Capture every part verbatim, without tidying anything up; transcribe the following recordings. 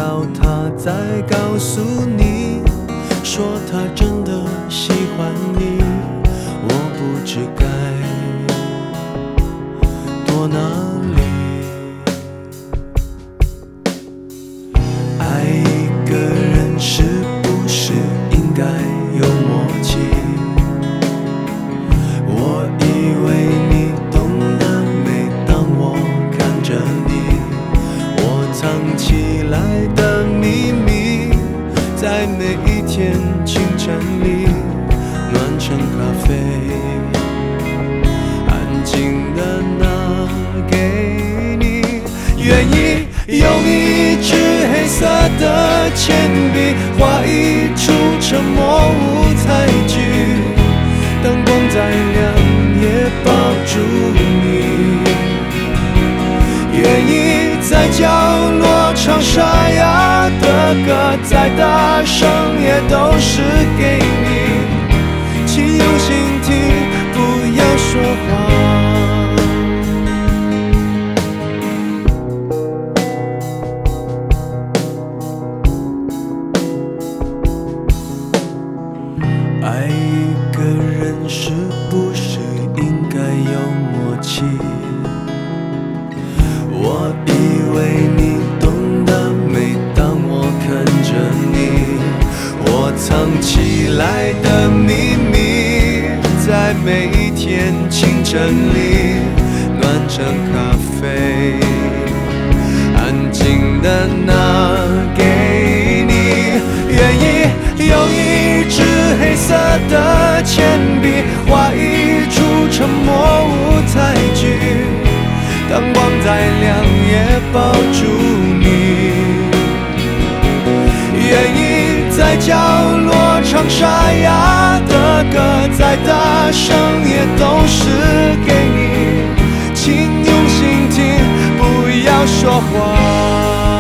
到他再告诉你，说他真的喜欢你，我不知该躲哪里。爱一个人是不是应该有默契？我以为你懂得，每当我看着你，我藏起来的秘密，在每一天清晨里暖成咖啡，安静的拿给你。愿意用一支黑色的铅笔画一出沉默舞台剧，灯光再亮也抱住你。愿意在角落唱沙哑的歌，再大声也都是给你，请用心听，不要说话。爱一个人是不是应该有默契？我以为你懂得，每当我看着你，我藏起来的秘密，在每一天清晨里暖成咖啡，安静的拿给你。愿意用一支黑色的铅笔画一出沉默舞台剧，灯光再亮也抱住你。愿意在角落唱沙哑的歌，再大声也都是给你，请用心听，不要说话。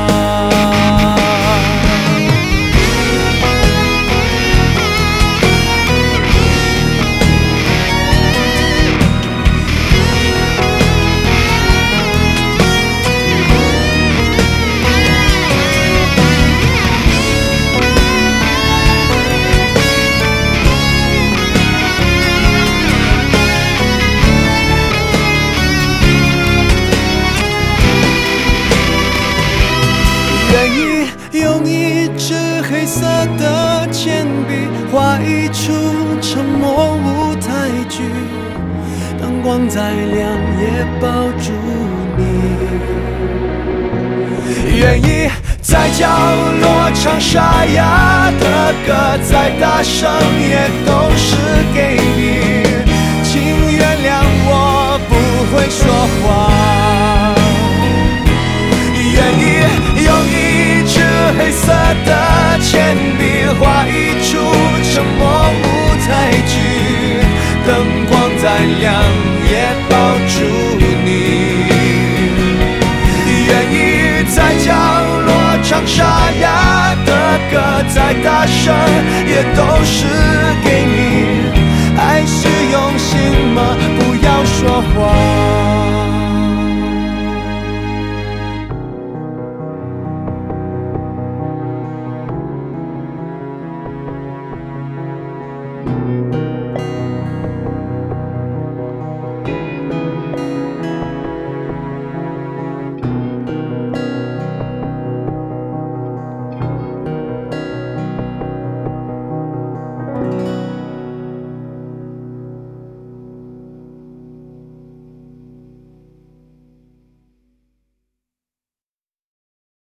用一支黑色的铅笔画一出沉默舞台剧，灯光再亮也抱住你。愿意在角落唱沙哑的歌，再大声也都是给你，请原谅我不会说话。愿意用一支黑色的铅笔画一出沉默舞台剧，灯光再亮也抱住你。愿意在角落唱沙哑的歌，再大声也都是给你。爱是用心吗？不要说谎。